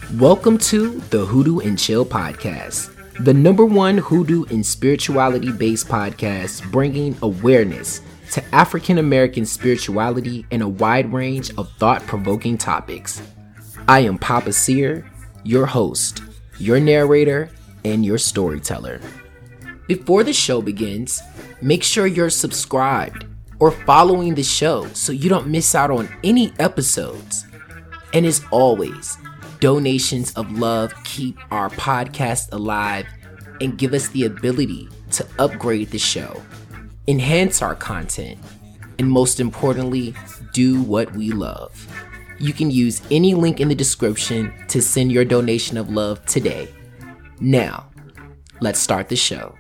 Welcome to the Hoodoo and Chill podcast, the number one hoodoo and spirituality based podcast bringing awareness to African American spirituality and a wide range of thought provoking topics. I am Papa Seer, your host, your narrator, and your storyteller. Before the show begins, make sure you're subscribed or following the show so you don't miss out on any episodes. And as always, donations of love keep our podcast alive and give us the ability to upgrade the show, enhance our content, and most importantly, do what we love. You can use any link in the description to send your donation of love today. Now, let's start the show.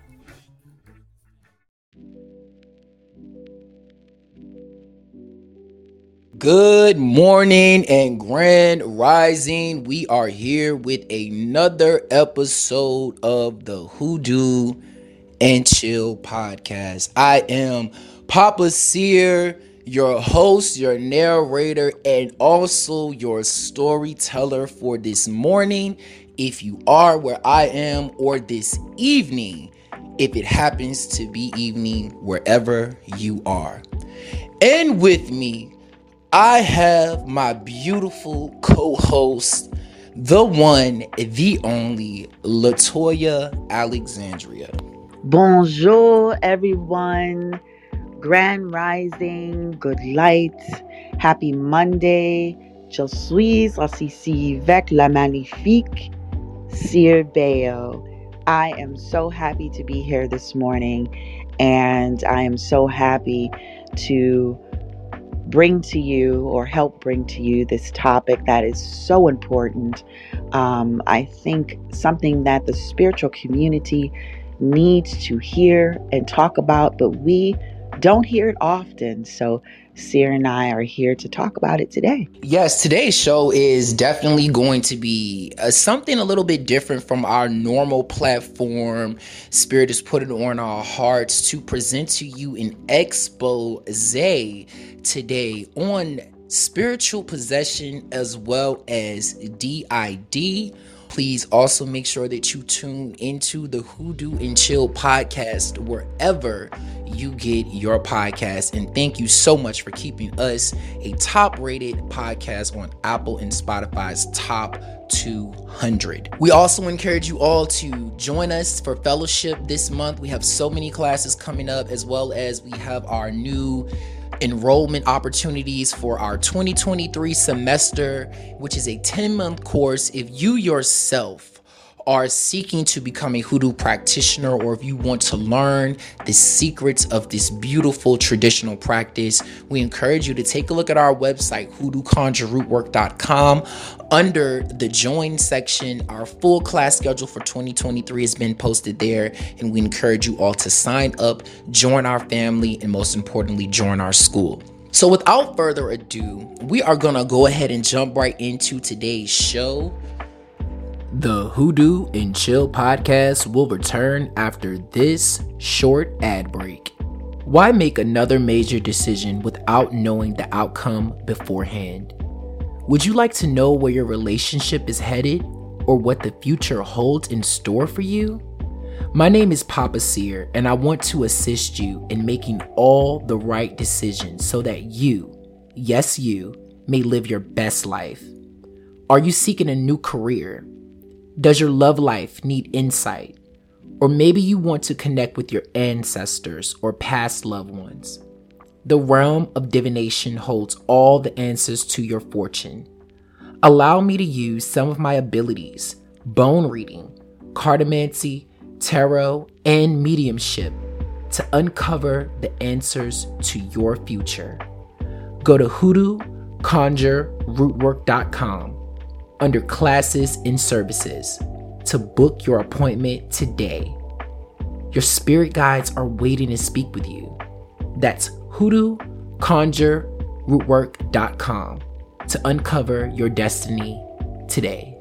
Good morning and grand rising. We are here with another episode of the Hoodoo and Chill podcast. I am Papa Seer, your host, your narrator, and also your storyteller for this morning, if you are where I am, or this evening, if it happens to be evening wherever you are. And with me, I have my beautiful co-host, the one, the only, Latoya Alexandria. Bonjour, everyone. Grand rising, good light. Happy Monday. Je suis aussi avec la magnifique Sir Bayo. I am so happy to be here this morning, and I am so happy to bring to you or help bring to you this topic that is so important. I think something that the spiritual community needs to hear and talk about, but we don't hear it often. So Seer and I are here to talk about it today. Yes, today's show is definitely going to be something a little bit different from our normal platform. Spirit has put it on our hearts to present to you an expose today on spiritual possession as well as DID. Please also make sure that you tune into the Hoodoo and Chill podcast wherever you get your podcast. And thank you so much for keeping us a top-rated podcast on Apple and Spotify's top 200. We also encourage you all to join us for fellowship this month. We have so many classes coming up, as well as we have our new enrollment opportunities for our 2023 semester, which is a 10-month course. If you yourself are seeking to become a hoodoo practitioner, or if you want to learn the secrets of this beautiful traditional practice, we encourage you to take a look at our website, hoodooconjurerootwork.com. Under the join section, our full class schedule for 2023 has been posted there, and we encourage you all to sign up, join our family, and most importantly, join our school. So without further ado, we are gonna go ahead and jump right into today's show. The Hoodoo and Chill podcast will return after this short ad break. Why make another major decision without knowing the outcome beforehand? Would you like to know where your relationship is headed or what the future holds in store for you? My name is Papa Seer, and I want to assist you in making all the right decisions so that you, yes you, may live your best life. Are you seeking a new career? Does your love life need insight? Or maybe you want to connect with your ancestors or past loved ones. The realm of divination holds all the answers to your fortune. Allow me to use some of my abilities, bone reading, cartomancy, tarot, and mediumship to uncover the answers to your future. Go to hoodooconjurerootwork.com under classes and services to book your appointment today. Your spirit guides are waiting to speak with you. That's hoodooconjurerootwork.com to uncover your destiny today.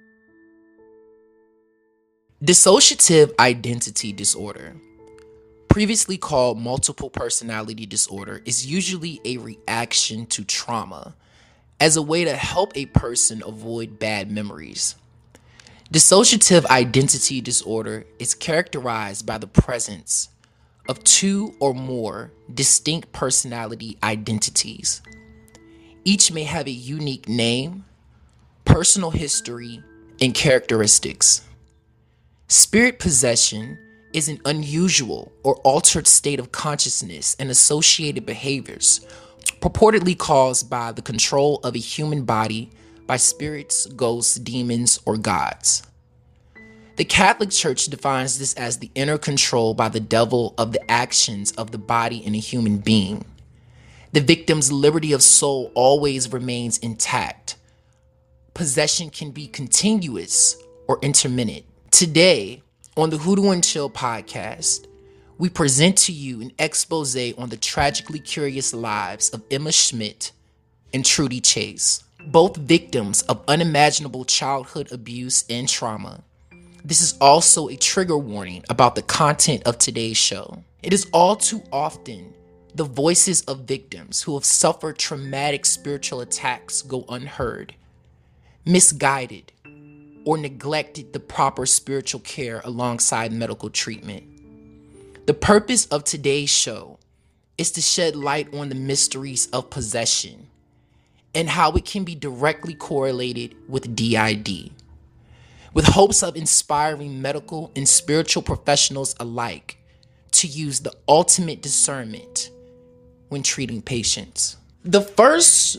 Dissociative identity disorder. previously called multiple personality disorder, is usually a reaction to trauma as a way to help a person avoid bad memories. Dissociative identity disorder is characterized by the presence of two or more distinct personality identities. Each may have a unique name, personal history, and characteristics. Spirit possession is an unusual or altered state of consciousness and associated behaviors purportedly caused by the control of a human body by spirits, ghosts, demons, or gods. The Catholic Church defines this as the inner control by the devil of the actions of the body in a human being. The victim's liberty of soul always remains intact. Possession can be continuous or intermittent. Today, on the Hoodoo and Chill podcast, we present to you an expose on the tragically curious lives of Emma Schmidt and Trudy Chase, both victims of unimaginable childhood abuse and trauma. This is also a trigger warning about the content of today's show. It is all too often the voices of victims who have suffered traumatic spiritual attacks go unheard, misguided, or neglected the proper spiritual care alongside medical treatment. The purpose of today's show is to shed light on the mysteries of possession and how it can be directly correlated with DID, with hopes of inspiring medical and spiritual professionals alike to use the ultimate discernment when treating patients. The first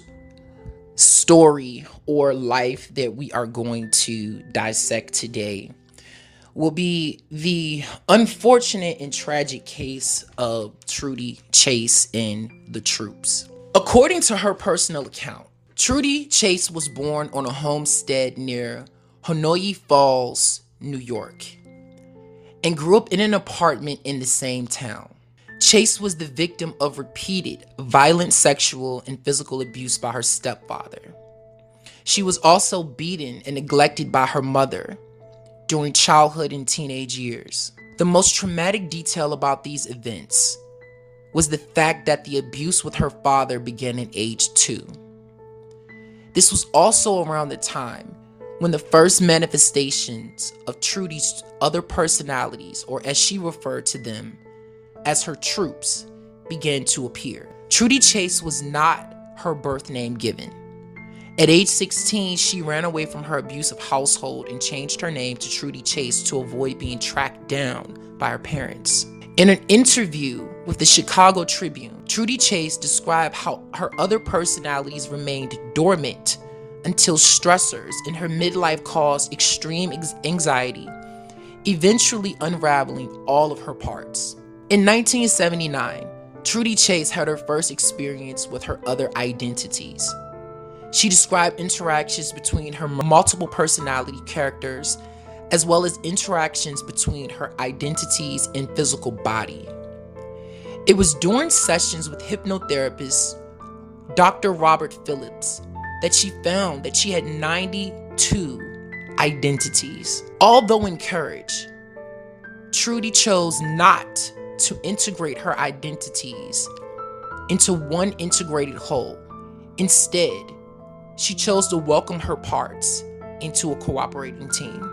story or life that we are going to dissect today will be the unfortunate and tragic case of Trudy Chase and the Troops. According to her personal account, Trudy Chase was born on a homestead near Honoye Falls, New York, and grew up in an apartment in the same town. Chase was the victim of repeated violent sexual and physical abuse by her stepfather. She was also beaten and neglected by her mother during childhood and teenage years. The most traumatic detail about these events was the fact that the abuse with her father began at age 2. This was also around the time when the first manifestations of Trudy's other personalities, or as she referred to them as her troops, began to appear. Trudy Chase was not her birth name given. At age 16, she ran away from her abusive household and changed her name to Trudy Chase to avoid being tracked down by her parents. In an interview with the Chicago Tribune, Trudy Chase described how her other personalities remained dormant until stressors in her midlife caused extreme anxiety, eventually unraveling all of her parts. In 1979, Trudy Chase had her first experience with her other identities. She described interactions between her multiple personality characters, as well as interactions between her identities and physical body. It was during sessions with hypnotherapist Dr. Robert Phillips that she found that she had 92 identities. Although encouraged, Trudy chose not to integrate her identities into one integrated whole. Instead, she chose to welcome her parts into a cooperating team.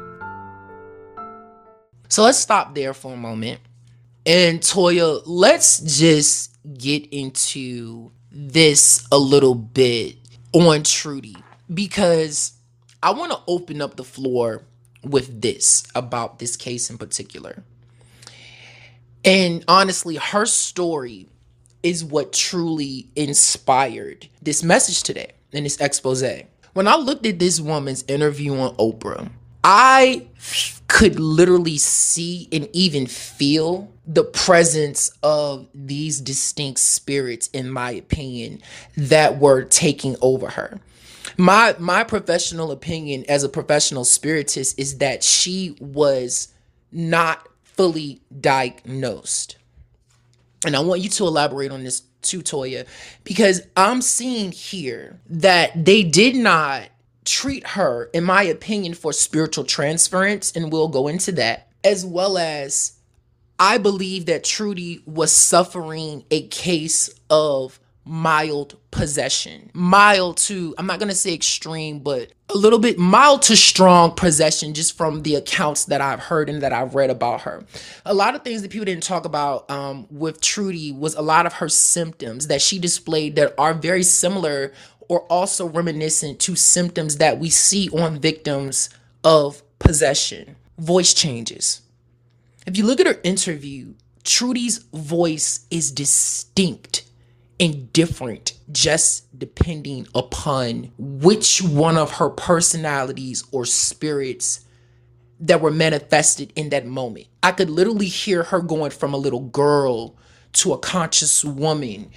So let's stop there for a moment. And Toya, let's just get into this a little bit on Trudy, because I want to open up the floor with this about this case in particular. And honestly, her story is what truly inspired this message today in this expose. When I looked at this woman's interview on Oprah, I could literally see and even feel the presence of these distinct spirits, in my opinion, that were taking over her. My professional opinion as a professional spiritist is that she was not fully diagnosed. And I want you to elaborate on this too, Toya, because I'm seeing here that they did not treat her, in my opinion, for spiritual transference, and we'll go into that, as well as I believe that Trudy was suffering a case of mild possession. Mild to, I'm not going to say extreme, but a little bit mild to strong possession, just from the accounts that I've heard and that I've read about her. A lot of things that people didn't talk about with Trudy was a lot of her symptoms that she displayed that are very similar or also reminiscent to symptoms that we see on victims of possession. Voice changes. If you look at her interview, Trudy's voice is distinct and different just depending upon which one of her personalities or spirits that were manifested in that moment. I could literally hear her going from a little girl to a conscious woman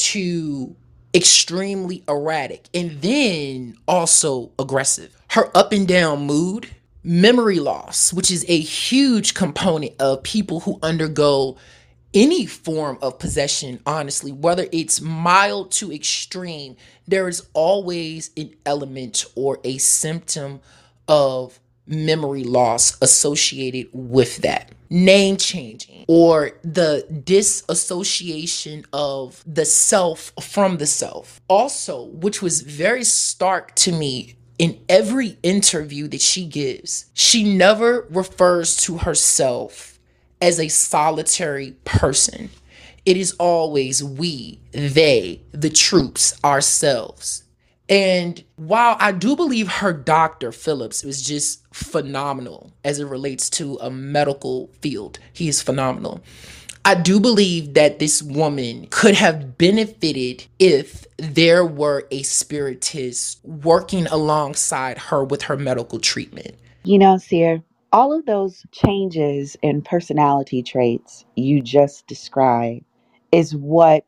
to extremely erratic and then also aggressive. Her up and down mood, memory loss, which is a huge component of people who undergo any form of possession, honestly, whether it's mild to extreme, there is always an element or a symptom of memory loss associated with that. Name changing or the disassociation of the self from the self. Also, which was very stark to me in every interview that she gives, she never refers to herself as a solitary person. It is always we, they, the troops, ourselves. And while I do believe her doctor, Phillips, was just phenomenal as it relates to a medical field, he is phenomenal. I do believe that this woman could have benefited if there were a spiritist working alongside her with her medical treatment. You know, Seer, all of those changes in personality traits you just described is what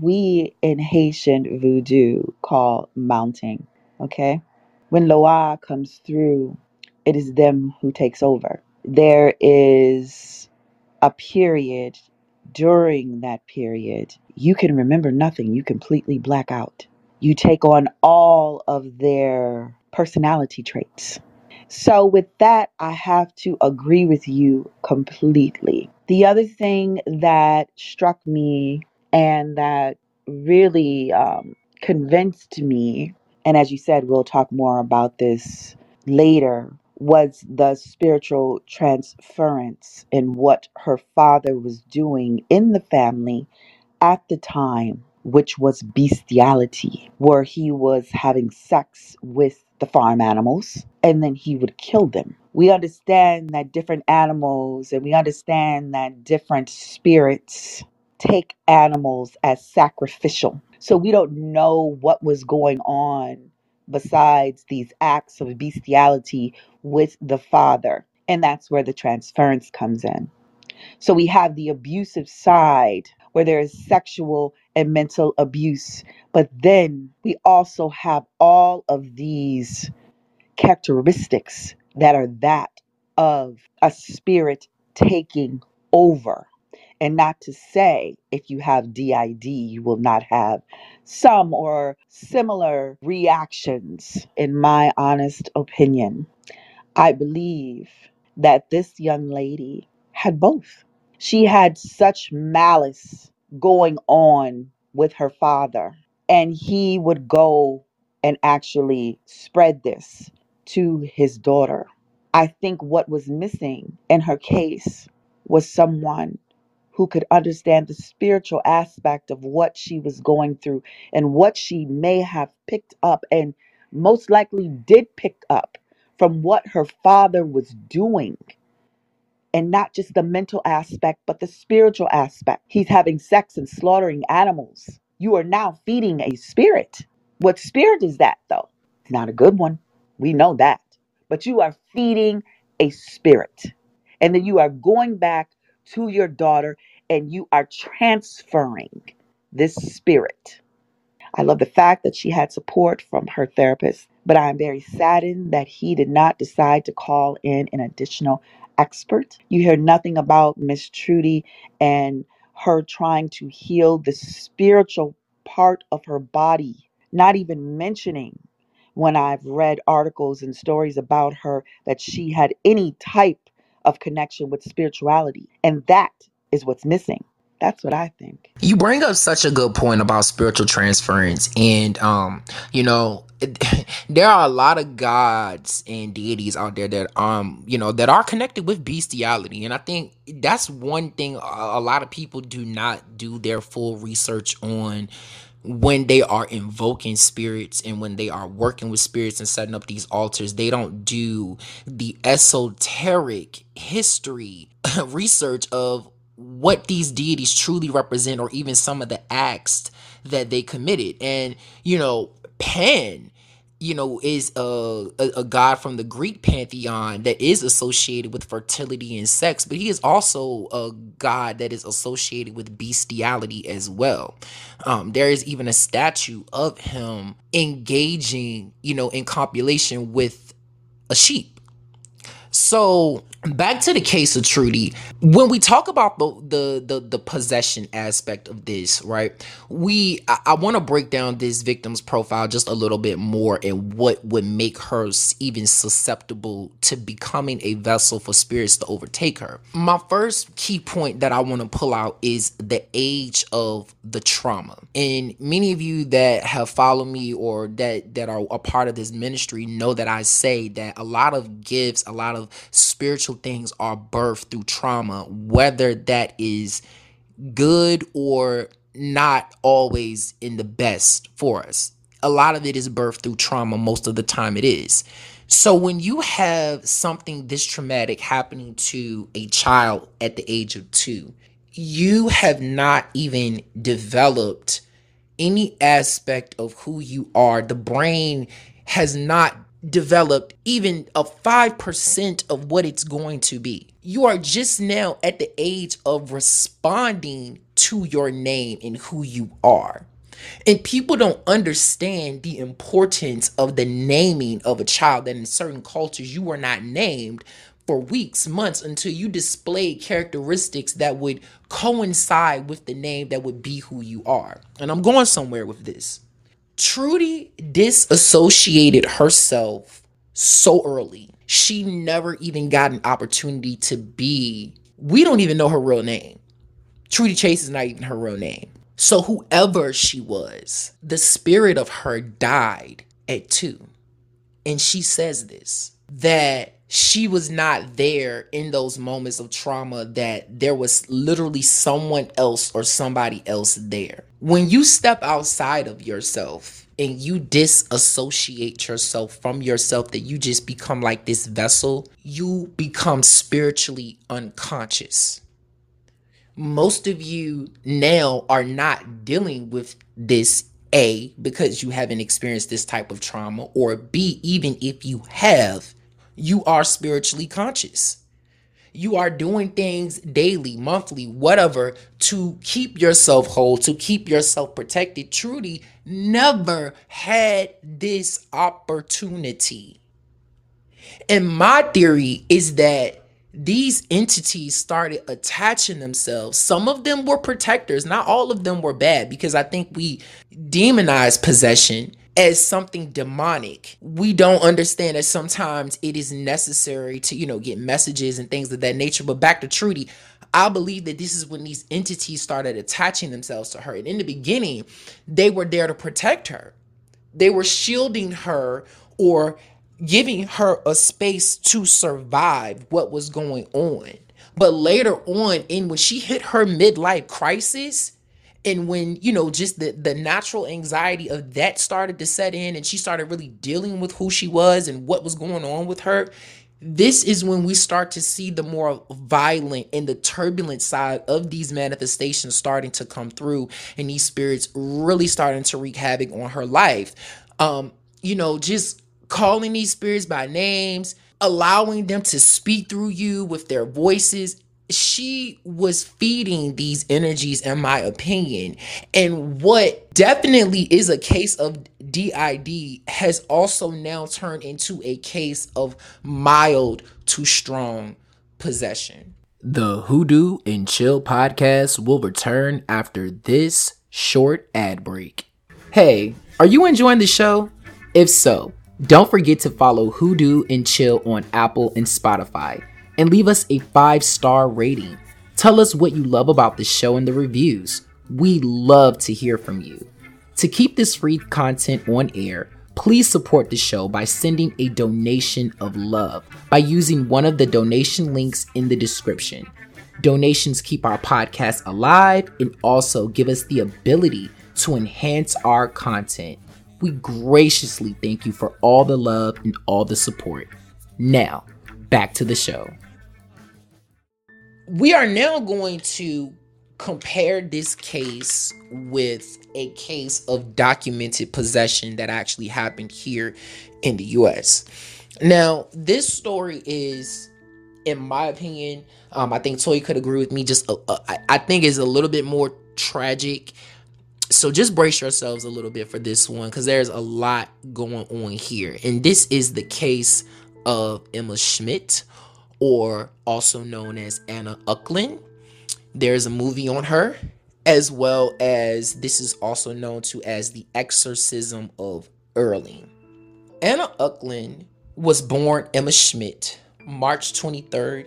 we in Haitian voodoo call mounting. Okay? When Loa comes through, it is them who takes over. There is a period during that period, you can remember nothing. You completely black out. You take on all of their personality traits. So, with that, I have to agree with you completely. The other thing that struck me and that really convinced me, and as you said, we'll talk more about this later, was the spiritual transference in what her father was doing in the family at the time, which was bestiality, where he was having sex with the farm animals and then he would kill them. We understand that different animals and we understand that different spirits take animals as sacrificial. So we don't know what was going on besides these acts of bestiality with the father. And that's where the transference comes in. So we have the abusive side where there is sexual and mental abuse. But then we also have all of these characteristics that are that of a spirit taking over. And not to say if you have DID, you will not have some or similar reactions, in my honest opinion. I believe that this young lady had both. She had such malice going on with her father, and he would go and actually spread this to his daughter. I think what was missing in her case was someone who could understand the spiritual aspect of what she was going through and what she may have picked up and most likely did pick up from what her father was doing, and not just the mental aspect, but the spiritual aspect. He's having sex and slaughtering animals. You are now feeding a spirit. What spirit is that, though? It's not a good one. We know that. But you are feeding a spirit. And then you are going back to your daughter and you are transferring this spirit. I love the fact that she had support from her therapist, but I am very saddened that he did not decide to call in an additional expert. You hear nothing about Miss Trudy and her trying to heal the spiritual part of her body, not even mentioning when I've read articles and stories about her that she had any type of connection with spirituality. And that is what's missing. That's what I think. You bring up such a good point about spiritual transference, and there are a lot of gods and deities out there that that are connected with bestiality, and I think that's one thing a lot of people do not do their full research on when they are invoking spirits and when they are working with spirits and setting up these altars. They don't do the esoteric history research of what these deities truly represent, or even some of the acts that they committed. And Pan is a god from the Greek pantheon that is associated with fertility and sex, but he is also a god that is associated with bestiality as well. There is even a statue of him engaging in copulation with a sheep. So back to the case of Trudy. When we talk about the possession aspect of this, right? I want to break down this victim's profile just a little bit more, and what would make her even susceptible to becoming a vessel for spirits to overtake her. My first key point that I want to pull out is the age of the trauma. And many of you that have followed me or that are a part of this ministry know that I say that a lot of gifts, a lot of spiritual things are birthed through trauma, whether that is good or not always in the best for us. A lot of it is birthed through trauma. Most of the time it is. So when you have something this traumatic happening to a child at the age of 2, you have not even developed any aspect of who you are. The brain has not developed even a 5% of what it's going to be. You are just now at the age of responding to your name and who you are. And people don't understand the importance of the naming of a child, that in certain cultures you are not named for weeks, months, until you display characteristics that would coincide with the name that would be who you are. And I'm going somewhere with this. Trudy disassociated herself so early. She never even got an opportunity to be, we don't even know her real name. Trudy Chase is not even her real name. So whoever she was, the spirit of her died at 2. And she says this, that she was not there in those moments of trauma, that there was literally someone else or somebody else there. When you step outside of yourself and you disassociate yourself from yourself, that you just become like this vessel, you become spiritually unconscious. Most of you now are not dealing with this, A, because you haven't experienced this type of trauma, or B, even if you have, you are spiritually conscious. You are doing things daily, monthly, whatever, to keep yourself whole, to keep yourself protected. Trudy never had this opportunity. And my theory is that these entities started attaching themselves. Some of them were protectors. Not all of them were bad, because I think we demonize possession as something demonic. We don't understand that sometimes it is necessary to, get messages and things of that nature. But back to Trudy, I believe that this is when these entities started attaching themselves to her. And in the beginning, they were there to protect her. They were shielding her, or giving her a space to survive what was going on. But later on, when she hit her midlife crisis, and when, just the natural anxiety of that started to set in, and she started really dealing with who she was and what was going on with her, this is when we start to see the more violent and the turbulent side of these manifestations starting to come through, and these spirits really starting to wreak havoc on her life. Just calling these spirits by names, allowing them to speak through you with their voices. She was feeding these energies, in my opinion. And what definitely is a case of DID has also now turned into a case of mild to strong possession. The Hoodoo and Chill podcast will return after this short ad break. Hey, are you enjoying the show? If so, don't forget to follow Hoodoo and Chill on Apple and Spotify, and leave us a 5-star rating. Tell us what you love about the show in the reviews. We love to hear from you. To keep this free content on air, please support the show by sending a donation of love by using one of the donation links in the description. Donations keep our podcast alive and also give us the ability to enhance our content. We graciously thank you for all the love and all the support. Now, back to the show. We are now going to compare this case with a case of documented possession that actually happened here in the US. Now, this story is, in my opinion, I think Toy could agree with me, I think is a little bit more tragic. So just brace yourselves a little bit for this one, because there's a lot going on here. And this is the case of Emma Schmidt, or also known as Anna Uckland. There's a movie on her, as well as this is also known to as The Exorcism of Erling. Anna Uckland was born Emma Schmidt, March 23rd,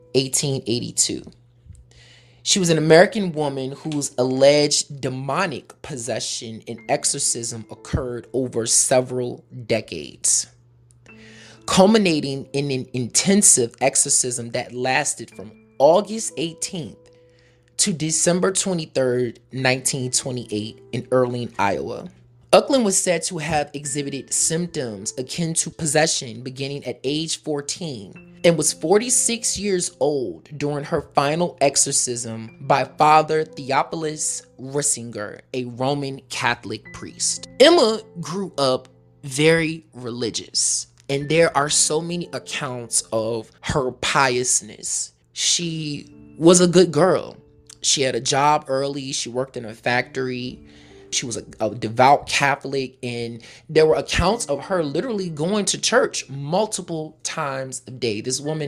1882. She was an American woman whose alleged demonic possession and exorcism occurred over several decades, culminating in an intensive exorcism that lasted from August 18th to December 23rd, 1928 in Erling, Iowa. Uckland was said to have exhibited symptoms akin to possession beginning at age 14 and was 46 years old during her final exorcism by Father Theophilus Rissinger, a Roman Catholic priest. Emma grew up very religious, and there are so many accounts of her piousness. She was a good girl. She had a job early. She worked in a factory. She was a devout Catholic, and there were accounts of her literally going to church multiple times a day. This girl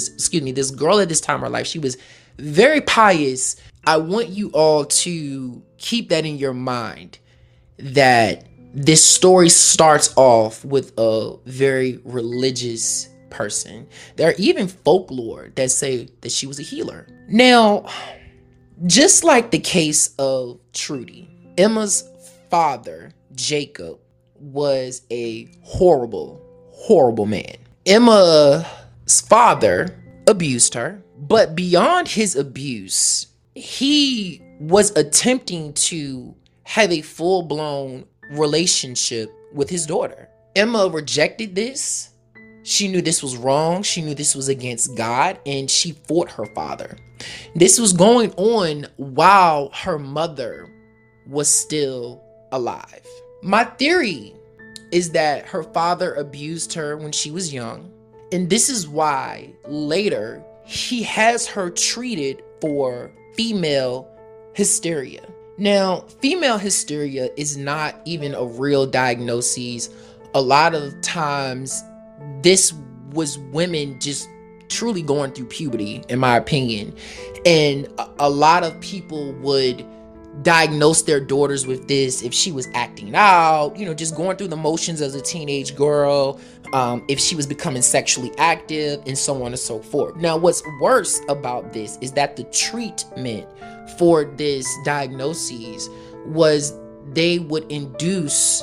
at this time of her life, she was very pious. I want you all to keep that in your mind, that this story starts off with a very religious person. There are even folklore that say that she was a healer. Now, just like the case of Trudy, Emma's father, Jacob, was a horrible, horrible man. Emma's father abused her, but beyond his abuse, he was attempting to have a full-blown relationship with his daughter. Emma rejected this. She knew this was wrong. She knew this was against God, and she fought her father. This was going on while her mother was still alive. My theory is that her father abused her when she was young, and this is why later he has her treated for female hysteria. Now, female hysteria is not even a real diagnosis. A lot of times this was women just truly going through puberty, in my opinion, and a lot of people would diagnose their daughters with this if she was acting out, just going through the motions as a teenage girl, if she was becoming sexually active, and so on and so forth. Now, what's worse about this is that the treatment for this diagnosis was they would induce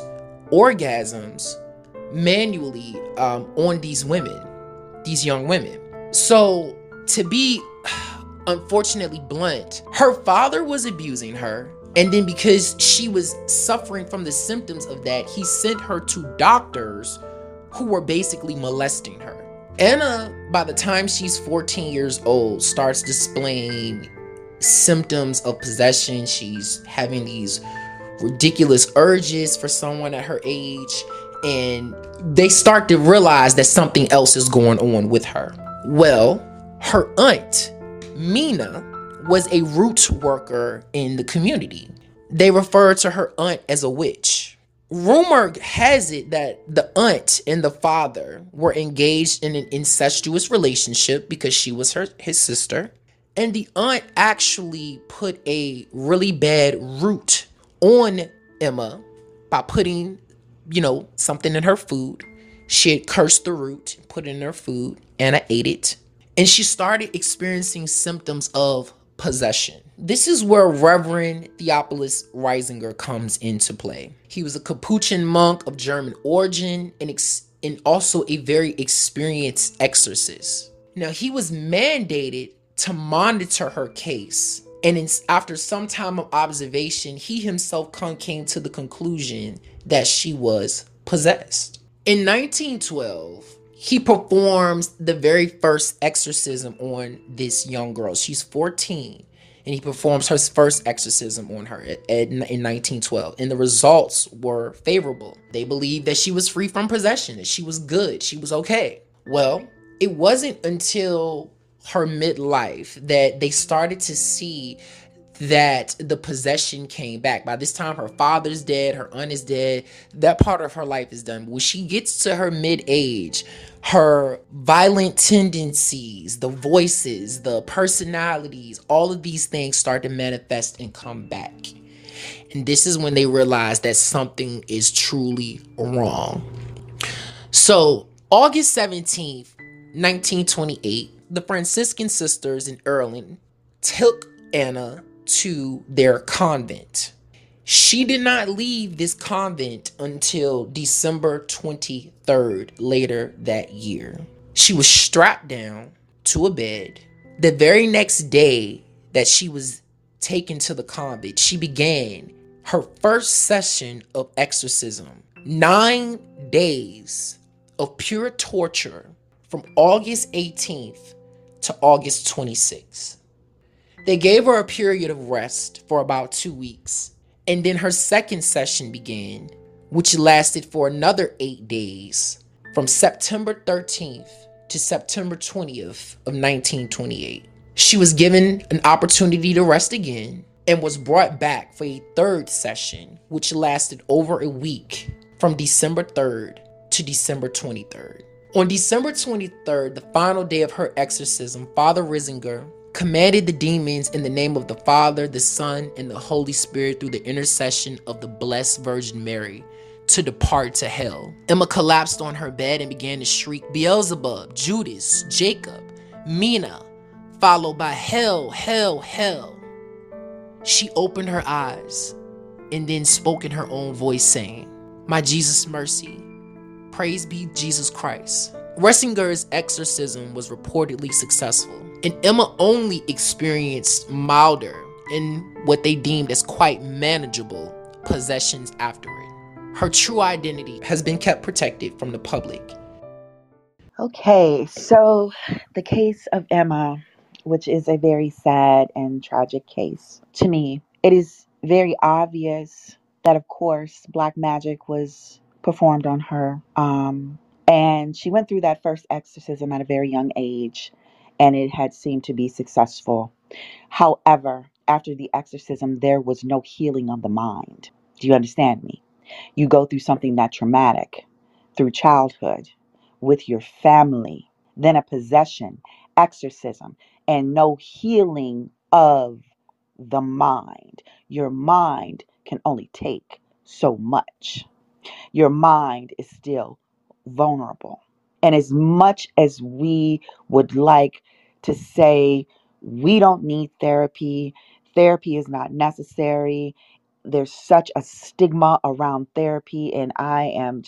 orgasms manually on these young women. So, to be unfortunately blunt, her father was abusing her, and then because she was suffering from the symptoms of that, he sent her to doctors who were basically molesting her. Anna, by the time she's 14 years old, starts displaying symptoms of possession. She's having these ridiculous urges for someone at her age, and they start to realize that something else is going on with her. Well, her aunt, Mina, was a root worker in the community. They referred to her aunt as a witch. Rumor has it that the aunt and the father were engaged in an incestuous relationship because she was his sister. And the aunt actually put a really bad root on Emma by putting, something in her food. She had cursed the root, put it in her food. Anna ate it. And she started experiencing symptoms of possession. This is where Reverend Theophilus Reisinger comes into play. He was a Capuchin monk of German origin and also a very experienced exorcist. Now, he was mandated to monitor her case, and after some time of observation, he himself came to the conclusion that she was possessed. In 1912, he performs the very first exorcism on this young girl. She's 14, and he performs her first exorcism on her in 1912. And the results were favorable. They believed that she was free from possession, that she was good, she was okay. Well, it wasn't until her midlife that they started to see that the possession came back. By this time, her father's dead, her aunt is dead. That part of her life is done. When she gets to her mid-age, her violent tendencies, the voices, the personalities, all of these things start to manifest and come back. And this is when they realize that something is truly wrong. So, August 17th, 1928, the Franciscan sisters in Ireland took Anna to their convent. She did not leave this convent until December 23rd, later that year. She was strapped down to a bed. The very next day that she was taken to the convent, she began her first session of exorcism. 9 days of pure torture from August 18th to August 26th. They gave her a period of rest for about 2 weeks, and then her second session began, which lasted for another 8 days, from September 13th to September 20th of 1928. She was given an opportunity to rest again and was brought back for a third session, which lasted over a week, from December 3rd to December 23rd. On December 23rd, the final day of her exorcism, Father Reisinger commanded the demons in the name of the Father, the Son, and the Holy Spirit through the intercession of the Blessed Virgin Mary to depart to hell. Emma collapsed on her bed and began to shriek, Beelzebub, Judas, Jacob, Mina, followed by hell, hell, hell. She opened her eyes and then spoke in her own voice saying, My Jesus, mercy. Praise be Jesus Christ. Reisinger's exorcism was reportedly successful, and Emma only experienced milder and what they deemed as quite manageable possessions after it. Her true identity has been kept protected from the public. Okay, so the case of Emma, which is a very sad and tragic case. To me, it is very obvious that, of course, black magic was performed on her. And she went through that first exorcism at a very young age, and it had seemed to be successful. However, after the exorcism, there was no healing of the mind. Do you understand me? You go through something that traumatic through childhood with your family, then a possession, exorcism, and no healing of the mind. Your mind can only take so much. Your mind is still vulnerable. And as much as we would like to say we don't need therapy, therapy is not necessary, there's such a stigma around therapy, and I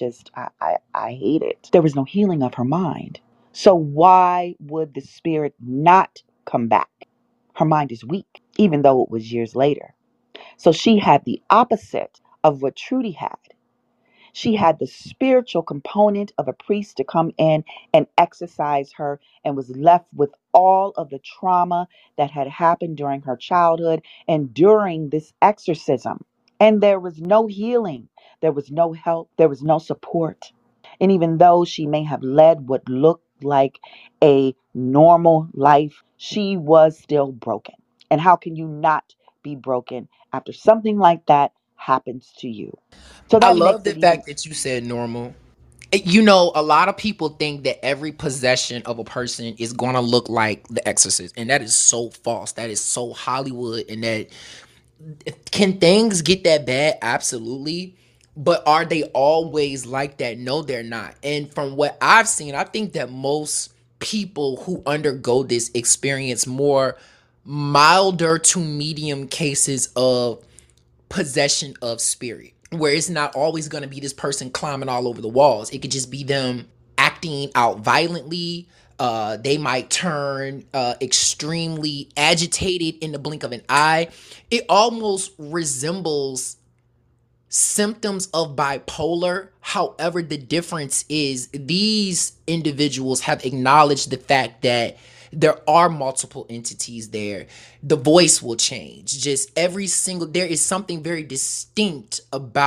hate it. There was no healing of her mind. So why would the spirit not come back? Her mind is weak, even though it was years later. So she had the opposite of what Trudy had. She had the spiritual component of a priest to come in and exorcise her, and was left with all of the trauma that had happened during her childhood and during this exorcism. And there was no healing. There was no help. There was no support. And even though she may have led what looked like a normal life, she was still broken. And how can you not be broken after something like that happens to you? So I that love makes the it even. fact that you said normal. You know, a lot of people think that every possession of a person is going to look like The Exorcist, and that is so false. That is so Hollywood, and that can things get that bad? Absolutely. But are they always like that? No, they're not. And from what I've seen, I think that most people who undergo this experience more milder to medium cases of possession of spirit, where it's not always going to be this person climbing all over the walls. It could just be them acting out violently. They might turn extremely agitated in the blink of an eye. It almost resembles symptoms of bipolar. However, the difference is these individuals have acknowledged the fact that there are multiple entities there. The voice will change. Just every single, there is something very distinct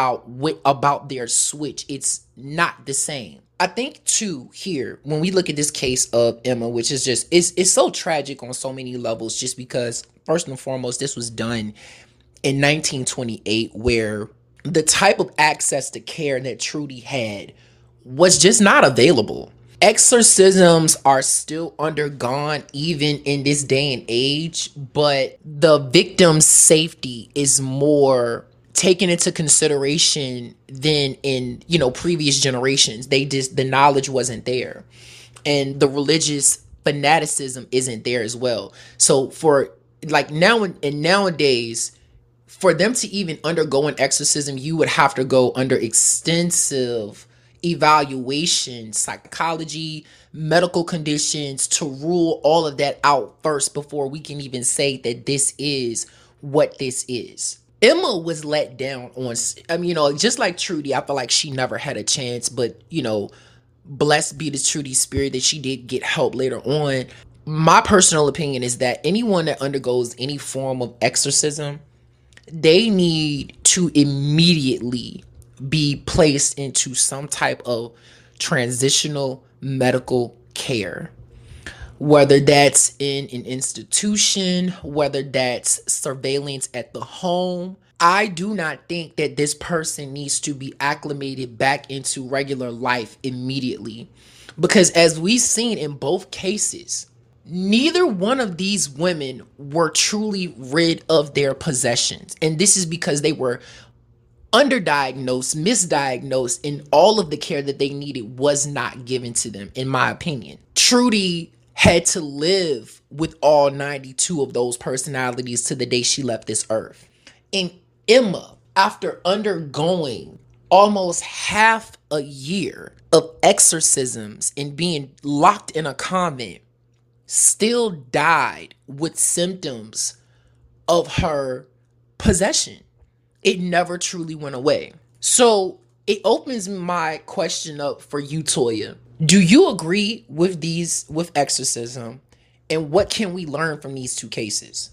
about their switch. It's not the same. I think too here when we look at this case of Emma, which is just it's so tragic on so many levels, just because first and foremost this was done in 1928, where the type of access to care that Trudy had was just not available. Exorcisms are still undergone even in this day and age, but the victim's safety is more taken into consideration than in, previous generations. The knowledge wasn't there, and the religious fanaticism isn't there as well. So for like nowadays, for them to even undergo an exorcism, you would have to go under extensive evaluation, psychology, medical conditions, to rule all of that out first before we can even say that this is what this is. Emma was let down on, just like Trudy, I feel like she never had a chance, but, blessed be the Trudy spirit that she did get help later on. My personal opinion is that anyone that undergoes any form of exorcism, they need to immediately be placed into some type of transitional medical care, whether that's in an institution, whether that's surveillance at the home. I do not think that this person needs to be acclimated back into regular life immediately, because as we've seen in both cases, neither one of these women were truly rid of their possessions. And this is because they were underdiagnosed, misdiagnosed, and all of the care that they needed was not given to them, in my opinion. Trudy had to live with all 92 of those personalities to the day she left this earth. And Emma, after undergoing almost half a year of exorcisms and being locked in a convent, still died with symptoms of her possession. It never truly went away. So it opens my question up for you, Toya. Do you agree with exorcism? And what can we learn from these two cases?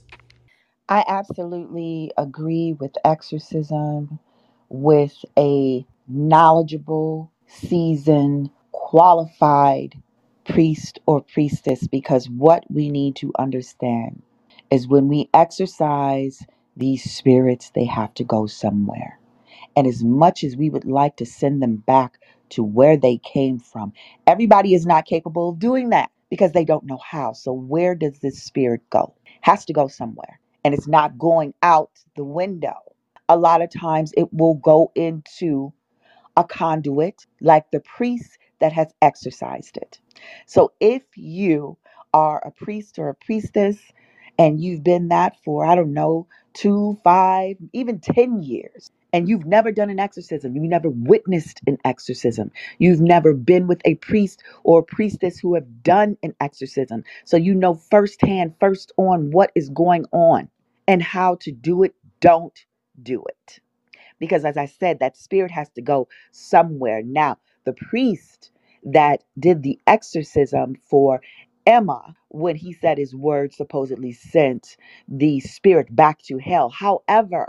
I absolutely agree with exorcism, with a knowledgeable, seasoned, qualified priest or priestess, because what we need to understand is when we exorcise these spirits, they have to go somewhere. And as much as we would like to send them back to where they came from, everybody is not capable of doing that because they don't know how. So where does this spirit go? Has to go somewhere. And it's not going out the window. A lot of times it will go into a conduit like the priest that has exercised it. So if you are a priest or a priestess and you've been that for, I don't know, 2, 5, even 10 years, and you've never done an exorcism, you've never witnessed an exorcism, you've never been with a priest or a priestess who have done an exorcism, so you know firsthand, first on what is going on and how to do it, don't do it. Because as I said, that spirit has to go somewhere. Now, the priest that did the exorcism for Emma, when he said his word, supposedly sent the spirit back to hell. However,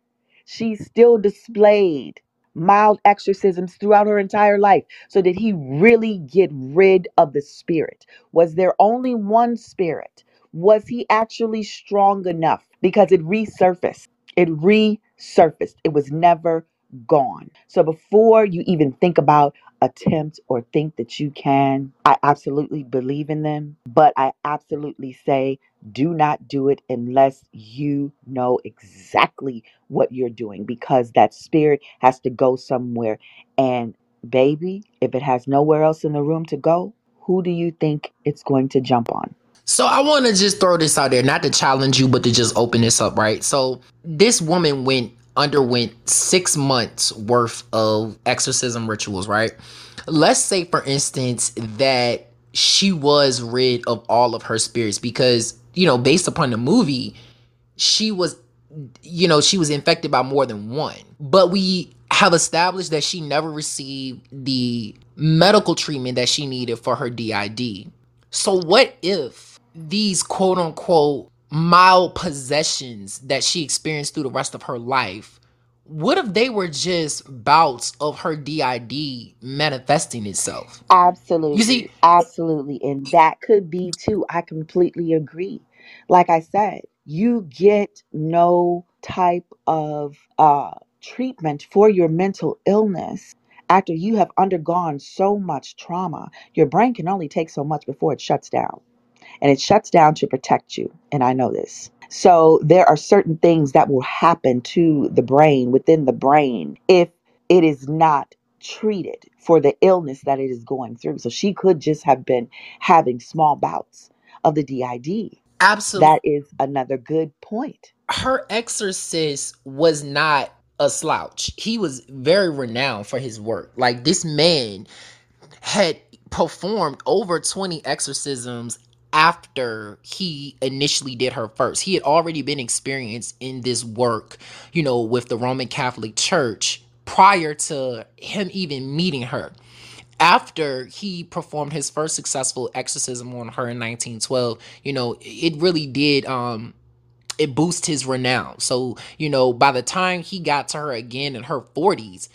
she still displayed mild exorcisms throughout her entire life. So did he really get rid of the spirit? Was there only one spirit? Was he actually strong enough? Because it resurfaced. It resurfaced. It was never gone. So before you even think about attempt or think that you can, I absolutely believe in them, but I absolutely say do not do it unless you know exactly what you're doing, because that spirit has to go somewhere. And baby, if it has nowhere else in the room to go, who do you think it's going to jump on? So I want to just throw this out there, not to challenge you, but to just open this up, right? So this woman underwent 6 months worth of exorcism rituals, right? Let's say, for instance, that she was rid of all of her spirits because, based upon the movie, she was, she was infected by more than one. But we have established that she never received the medical treatment that she needed for her DID. So what if these quote unquote mild possessions that she experienced through the rest of her life, what if they were just bouts of her DID manifesting itself? You Absolutely. see, Absolutely. And that could be too. I completely agree. Like I said, you get no type of treatment for your mental illness after you have undergone so much trauma. Your brain can only take so much before it shuts down. And it shuts down to protect you. And I know this. So there are certain things that will happen to the brain, within the brain, if it is not treated for the illness that it is going through. So she could just have been having small bouts of the DID. absolutely. That is another good point. Her exorcist was not a slouch. He was very renowned for his work. Like, this man had performed over 20 exorcisms after he initially did her first. He had already been experienced in this work, with the Roman Catholic Church prior to him even meeting her. After he performed his first successful exorcism on her in 1912, it really did it boosts his renown. So, by the time he got to her again in her 40s,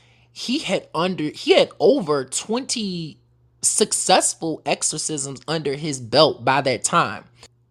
he had over 20 successful exorcisms under his belt by that time.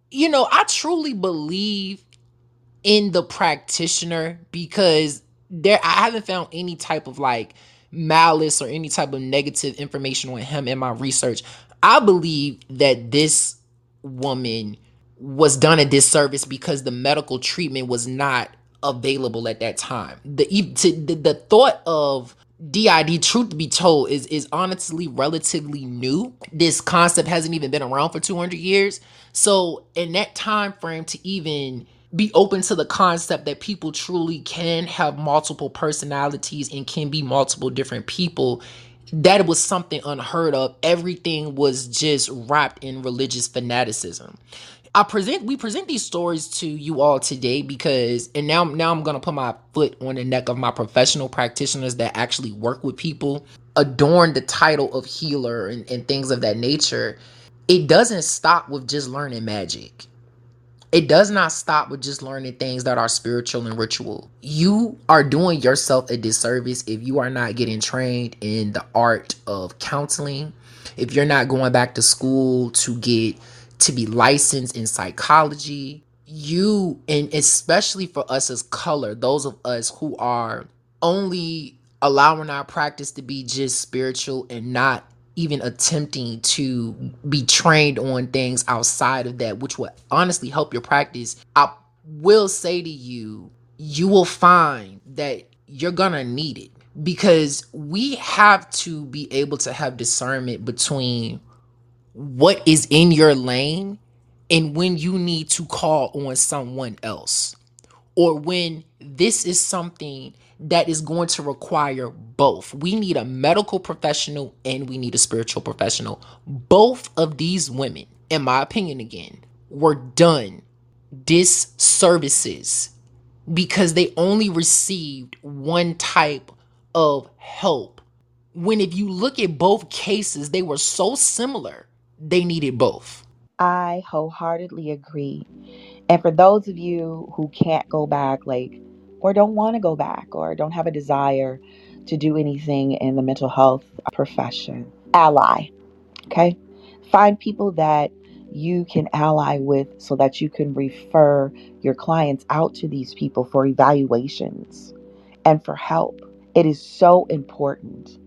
I truly believe in the practitioner because I haven't found any type of like malice or any type of negative information on him in my research. I believe that this woman was done a disservice because the medical treatment was not available at that time. The thought of DID, truth to be told, is honestly relatively new. This concept hasn't even been around for 200 years. So in that time frame, to even be open to the concept that people truly can have multiple personalities and can be multiple different people, that was something unheard of. Everything was just wrapped in religious fanaticism. We present these stories to you all today because, and now I'm gonna put my foot on the neck of my professional practitioners that actually work with people, adorn the title of healer and things of that nature. It doesn't stop with just learning magic. It does not stop with just learning things that are spiritual and ritual. You are doing yourself a disservice if you are not getting trained in the art of counseling, if you're not going back to school to be licensed in psychology. And especially for us as color, those of us who are only allowing our practice to be just spiritual and not even attempting to be trained on things outside of that, which will honestly help your practice, I will say to you, you will find that you're gonna need it because we have to be able to have discernment between what is in your lane and when you need to call on someone else, or when this is something that is going to require both. We need a medical professional and we need a spiritual professional. Both of these women, in my opinion again, were done disservices because they only received one type of help. When if you look at both cases, they were so similar, they needed both. I wholeheartedly agree. And for those of you who can't go back, like, or don't want to go back, or don't have a desire to do anything in the mental health profession, ally, okay? Find people that you can ally with so that you can refer your clients out to these people for evaluations and for help. It is so important.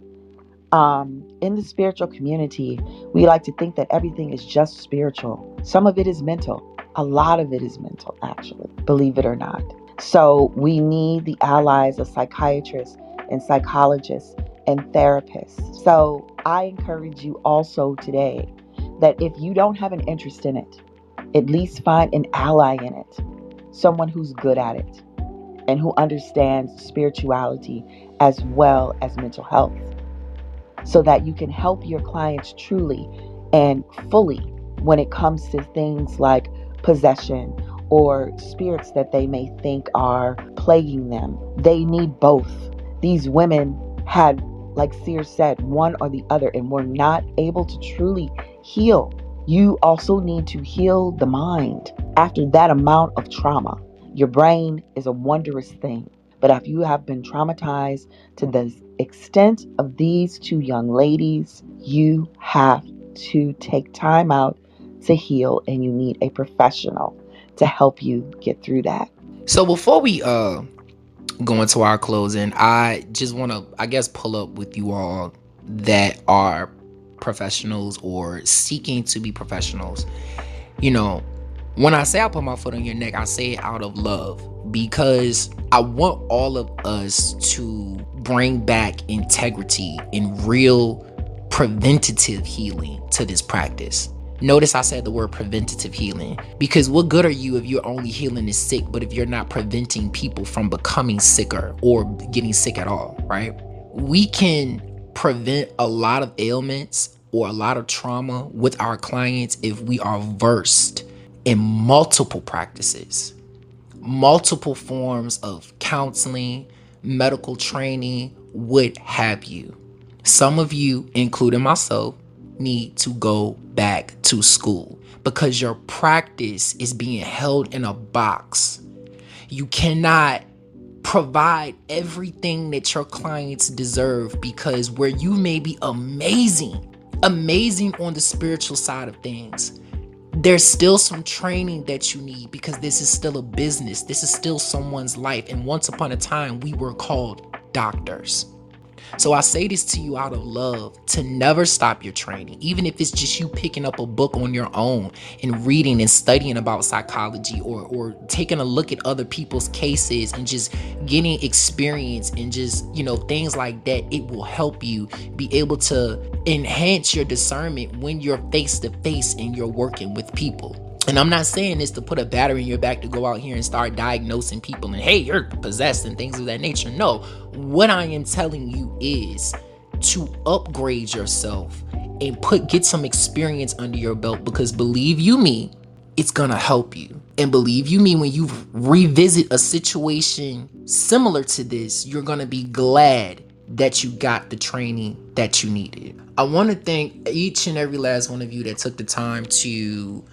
In the spiritual community, we like to think that everything is just spiritual. Some of it is mental. A lot of it is mental, actually, believe it or not. So we need the allies of psychiatrists and psychologists and therapists. So I encourage you also today that if you don't have an interest in it, At least find an ally in it, someone who's good at it and who understands spirituality as well as mental health, so that you can help your clients truly and fully when it comes to things like possession or spirits that they may think are plaguing them. They need both. These women had, like Seer said, one or the other, and were not able to truly heal. You also need to heal the mind after that amount of trauma. Your brain is a wondrous thing, but if you have been traumatized to the extent of these two young ladies, you have to take time out to heal, and you need a professional to help you get through that. So before we go into our closing, I just want to, pull up with you all that are professionals or seeking to be professionals. When I say I put my foot on your neck, I say it out of love, because I want all of us to bring back integrity and real preventative healing to this practice. Notice I said the word preventative healing, because what good are you if you're only healing the sick, but if you're not preventing people from becoming sicker or getting sick at all, right? We can prevent a lot of ailments or a lot of trauma with our clients if we are versed in multiple practices, multiple forms of counseling, medical training, what have you. Some of you, including myself, need to go back to school because your practice is being held in a box. You cannot provide everything that your clients deserve, because where you may be amazing on the spiritual side of things, there's still some training that you need, because this is still a business. This is still someone's life. And once upon a time, we were called doctors. So I say this to you out of love, to never stop your training, even if it's just you picking up a book on your own and reading and studying about psychology, or taking a look at other people's cases and just getting experience and just, things like that. It will help you be able to enhance your discernment when you're face to face and you're working with people. And I'm not saying this to put a battery in your back to go out here and start diagnosing people and, hey, you're possessed and things of that nature. No, what I am telling you is to upgrade yourself and get some experience under your belt, because believe you me, it's gonna help you. And believe you me, when you revisit a situation similar to this, you're gonna be glad that you got the training that you needed. I want to thank each and every last one of you that took the time to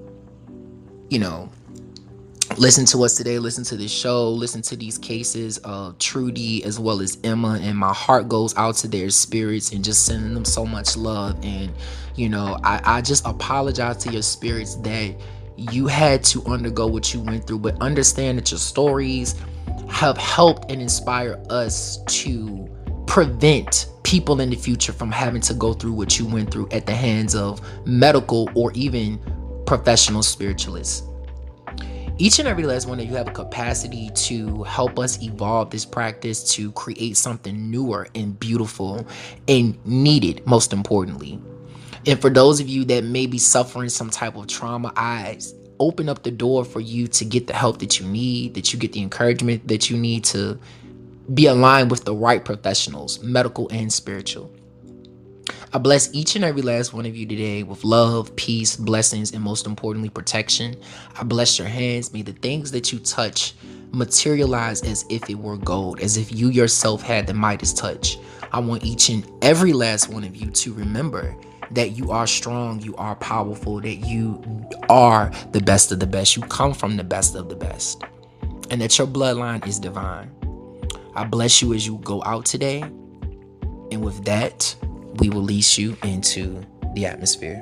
listen to us today, listen to this show, listen to these cases of Trudy as well as Emma, and my heart goes out to their spirits and just sending them so much love. And I just apologize to your spirits that you had to undergo what you went through, but understand that your stories have helped and inspired us to prevent people in the future from having to go through what you went through at the hands of medical or even professional spiritualists. Each and every last one of you have a capacity to help us evolve this practice to create something newer and beautiful and needed, most importantly. And for those of you that may be suffering some type of trauma, I open up the door for you to get the help that you need, that you get the encouragement that you need to be aligned with the right professionals, medical and spiritual. I bless each and every last one of you today with love, peace, blessings, and most importantly, protection. I bless your hands. May the things that you touch materialize as if it were gold, as if you yourself had the Midas touch. I want each and every last one of you to remember that you are strong, you are powerful, that you are the best of the best. You come from the best of the best, and that your bloodline is divine. I bless you as you go out today. And with that, we will release you into the atmosphere.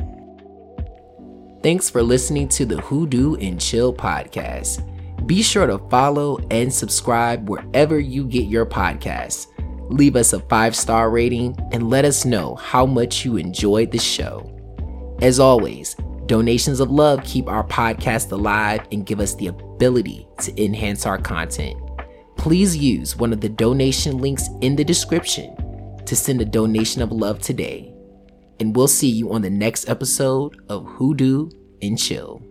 Thanks for listening to the Hoodoo and Chill podcast. Be sure to follow and subscribe wherever you get your podcasts. Leave us a 5-star rating and let us know how much you enjoyed the show. As always, donations of love keep our podcast alive and give us the ability to enhance our content. Please use one of the donation links in the description to send a donation of love today. And we'll see you on the next episode of Hoodoo and Chill.